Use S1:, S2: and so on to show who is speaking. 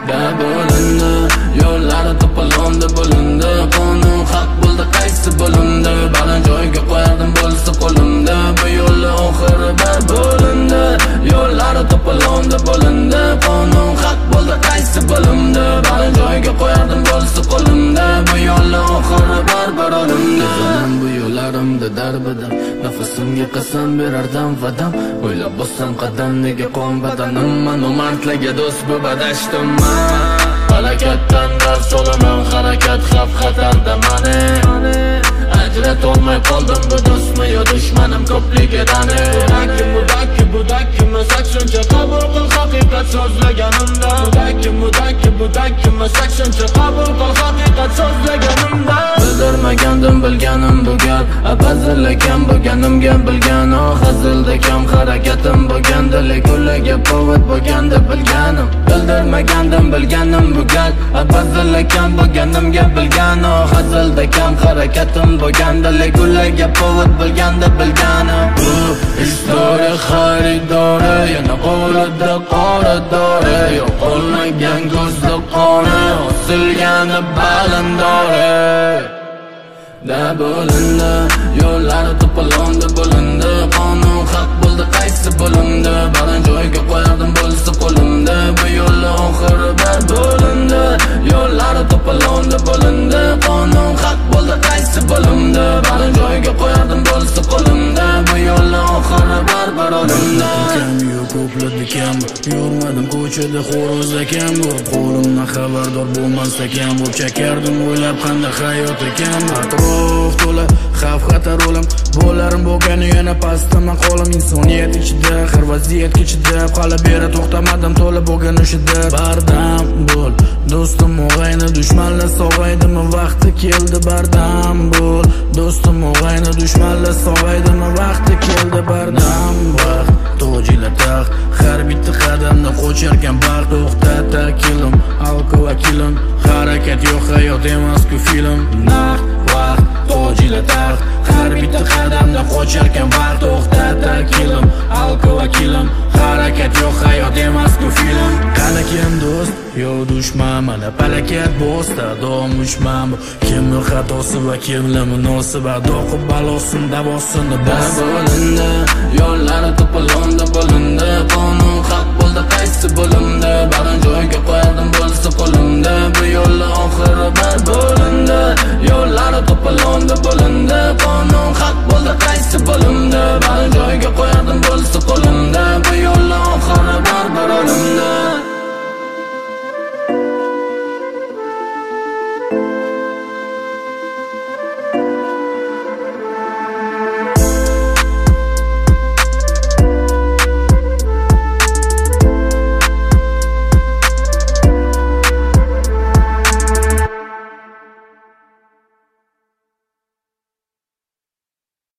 S1: da bo'lindi, yo'llari to'polonda bo'lindi. Qonun haq bo'ldi qaysi bo'limda, baland joyga qo'yardim bo'lsa qo'limda. Bu yo'lni oxiri bar bo'lindi, yo'llari to'polonda bo'lindi. Qonun haq bo'ldi qaysi bo'limda, baland joyga qo'yardim bo'lsa qo'limda. Bu yo'lni oxiri bar o'limda. Bu yo'llarimda darbidan nafasimga qasam berardim vadam. O'ylab bossam qadam nega qon badanim, man umardlarga do'st bo'lib adashdim. Harakatdan dars olaman, harakat xavf xatarda mani. Ajratolmay qoldim, bu do'stmi yo dushmanim ko'pligidan. Budakki masak shuncha qabul qil haqiqat so'zlaganimda. Budakki masak shuncha qabul qil haqiqat so'zlaganimda. Bildirmagandim bilganim bu gal, abazirlagan bo'lganimga bilgan. Hazilda kam harakatim bo'lganda, lekunlarga povod bo'lganda bilganim. Bildirmagandim bilganim bu gal, abazirlagan bo'lganimga bilgan. Hazilda kam harakatim bo'lganda, lekunlarga povod bo'lganda bilganim. Bu istoriya xaridori, yana qo'lida qoradori. Yo'qolmagan ko'zda qoni, osilgani balindori. Da bo'lindi, yo'llari to'polonda bo'lindi. Qonun haq bo'ldi qaysi bo'limda, baland joyga qo'yardim bo'lsa qo'limda. Bu yo'lni oxiri bar bo'lindi, yo'llari to'polonda bo'lindi. Qonun haq bo'ldi qaysi bo'limda, baland joyga qo'yardim bo'lsa qo'limda. Bu yo'lni oxiri bar o'limda. Ko'pladi kam, yurmadim ko'chada xo'roz ekan bu. Qo'limdan xabardor bo'lmas ekan bu. Chakardim o'ylab qanday hayot ekan. Atrof to'la xavf xatar o'lim, bo'larim bo'lgani yana pastdaman qolim. Insoniyat ichida, har vaziyatga chidab, hali beri to'xtamadim to'la bo'lgan o'shida. Bardam bo'l do'stim, o'g'ayni dushmanlar sog'aydimi, vaqti keldi. Bardam bo'l do'stim, o'g'ayni dushmanlar sog'aydimi, vaqti keldi. Bardam vaqt tojila taxt, har bitta qadamda qo'charkan baxt. To'xtata kilim, alqi vakilim, harakat yo'q hayot emas-ku film. Naq vaqt tojila taxt, har bitta qadamda qo'charkan baxt. To'xtata kilim, alqi vakilim, harakat yo'q hayot emas-ku film. Qani kim do'st yo dushman, mana palakat bo'sta dom ushman. Kimni xatosi va kimni munosabat, o'qib balosin davosini bas. Bo'lindi, yo'llari to'polonda bo'lindi. Qonun haq bo'ldi qaysi bo'limda, baland joyga qo'yardim bo'lsa qo'limda. Bu yo'lni oxiri bar bo'lindi, yo'llari to'polonda bo'lindi. Qonun haq bo'ldi qaysi bo'limda,